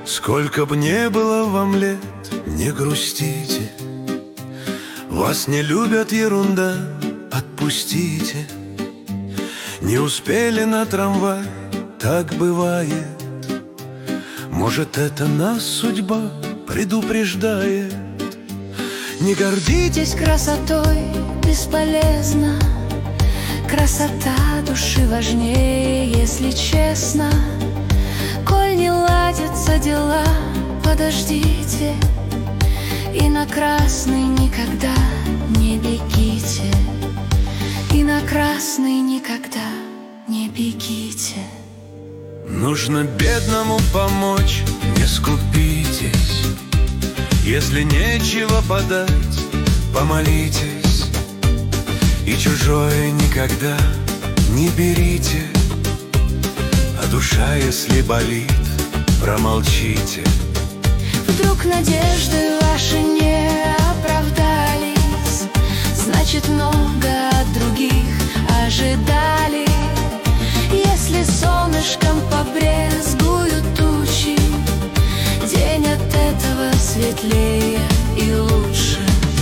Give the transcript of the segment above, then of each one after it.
Сколько б не было вам лет, не грустите. Вас не любят, ерунда, отпустите. Не успели на трамвай, так бывает. Может, это нас судьба предупреждает. Не гордитесь красотой, бесполезно. Красота души важнее, если честно. Коль не ладятся дела, подождите. И на красный никогда не бегите. И на красный никогда не бегите. Нужно бедному помочь, не скупитесь. Если нечего подать, помолитесь. И чужое никогда не берите. А душа, если болит, промолчите. Вдруг надежды ваши не оправдались, значит, много от других ожидали. Если солнышком побрезгуют тучи, день от этого светлее и лучше.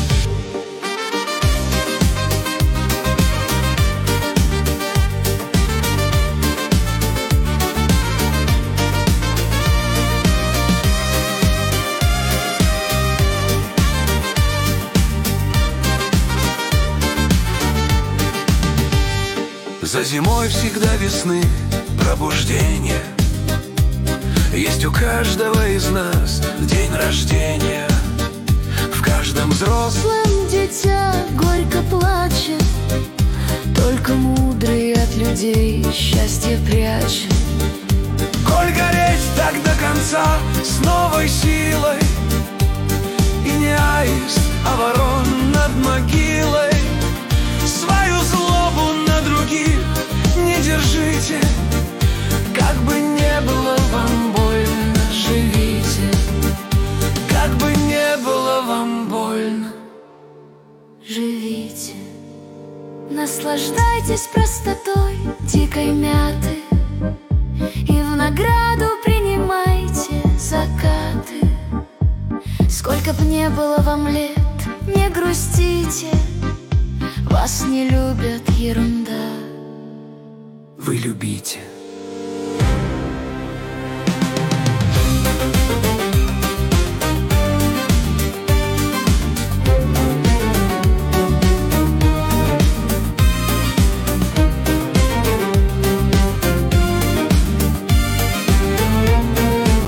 За зимой всегда весны пробуждение. Есть у каждого из нас день рождения. В каждом взрослом дитя горько плачет, только мудрый от людей счастье прячет. Коль гореть так до конца с новой силой, и не аист, а ворон над могилой. Свою злобу на других не держите. Как бы не было вам больно, живите. Как бы не было вам больно, живите. Наслаждайтесь простотой дикой мяты и в награду принимайте закаты. Сколько б не было вам лет, не грустите. Вас не любят, ерунда. Вы любите.